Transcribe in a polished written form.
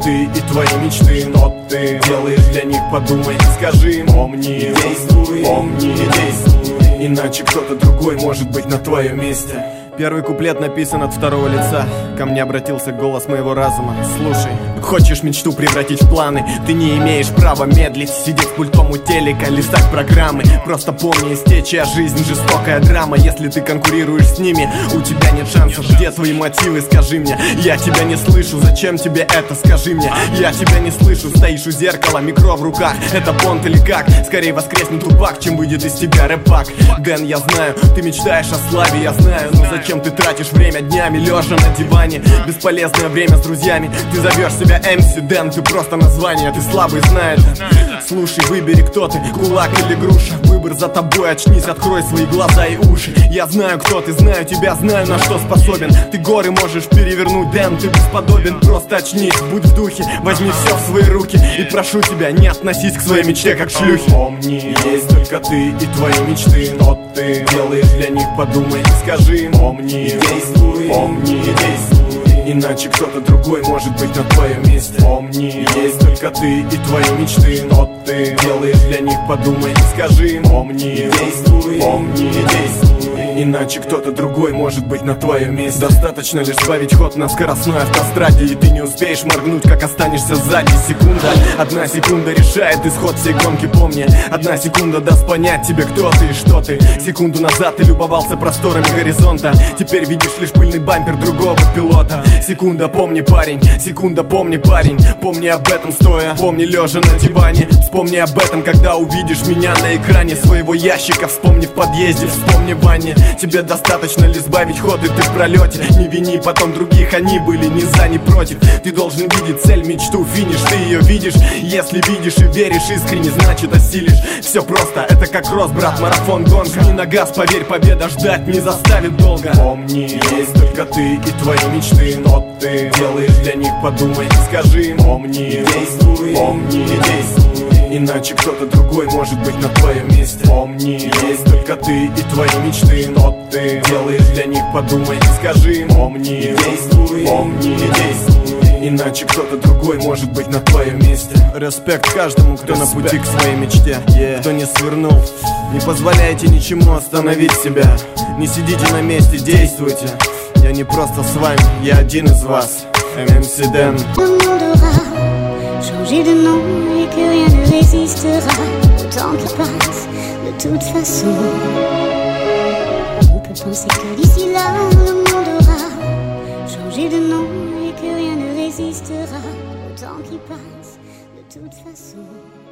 ты и твои мечты, но ты делаешь для них, подумай и скажи им: помни, действуй, помни и действуй, иначе кто-то другой может быть на твоем месте. Первый куплет написан от второго лица. Ко мне обратился голос моего разума. Слушай, хочешь мечту превратить в планы? Ты не имеешь права медлить, сидеть с пультом у телека, листать программы. Просто помни, истечья жизнь, жестокая драма. Если ты конкурируешь с ними, у тебя нет шансов. Где твои мотивы, скажи мне? Я тебя не слышу, зачем тебе это, скажи мне? Я тебя не слышу, стоишь у зеркала, микро в руках. Это понт или как? Скорее воскреснет тупак, чем выйдет из тебя рэпак. Дэн, я знаю, ты мечтаешь о славе, я знаю. Но зачем ты тратишь время днями, лежа на диване? Бесполезное время с друзьями. Ты зовешь себя MC Дэн, ты просто название, ты слабый, знает. Слушай, выбери, кто ты, кулак или груша. Выбор за тобой, очнись, открой свои глаза и уши. Я знаю, кто ты, знаю тебя, знаю, на что способен. Ты горы можешь перевернуть, Дэн, ты бесподобен. Просто очнись, будь в духе, возьми все в свои руки. И прошу тебя, не относись к своей мечте как к шлюхе. Помни, есть только ты и твои мечты, но ты делаешь для них, подумай и скажи им: помни, действуй, помни и действуй, иначе кто-то другой может быть на твоем месте. Помни, есть только ты и твои мечты, но ты делаешь для них, подумай и скажи им: помни, действуй, помни и действуй, иначе кто-то другой может быть на твоем месте. Достаточно лишь сбавить ход на скоростной автостраде, и ты не успеешь моргнуть, как останешься сзади. Секунда, одна секунда решает исход всей гонки. Помни, одна секунда даст понять тебе, кто ты и что ты. Секунду назад ты любовался просторами горизонта, теперь видишь лишь пыльный бампер другого пилота. Секунда, помни, парень, секунда, помни, парень. Помни об этом стоя, помни лежа на диване. Вспомни об этом, когда увидишь меня на экране своего ящика. Вспомни в подъезде, вспомни в ванне. Тебе достаточно лишь сбавить ход, и ты в пролете. Не вини потом других, они были ни за, ни против. Ты должен видеть цель, мечту, финиш, ты ее видишь. Если видишь и веришь искренне, значит осилишь. Все просто, это как рост, брат, марафон, гонка. Жми на газ, поверь, победа ждать не заставит долго. Помни, есть только ты и твои мечты, но ты делаешь для них, подумай и скажи им: помни, действуй, помни и действуй, иначе кто-то другой может быть на твоем месте. Помни, есть только ты и твои мечты, но ты делаешь для них, подумай и скажи им: помни, действуй, помни и действуй, иначе кто-то другой может быть на твоем месте. Респект каждому, кто на пути к своей мечте, кто не свернул. Не позволяйте ничему остановить себя. Не сидите на месте, действуйте. Я не просто с вами, я один из вас. MC Дэн. Le monde aura changé de nom et que rien ne résistera au temps qui passe. De toute façon, on peut penser que d'ici là, le monde aura changé de nom et que rien ne résistera au temps qui passe. De toute façon.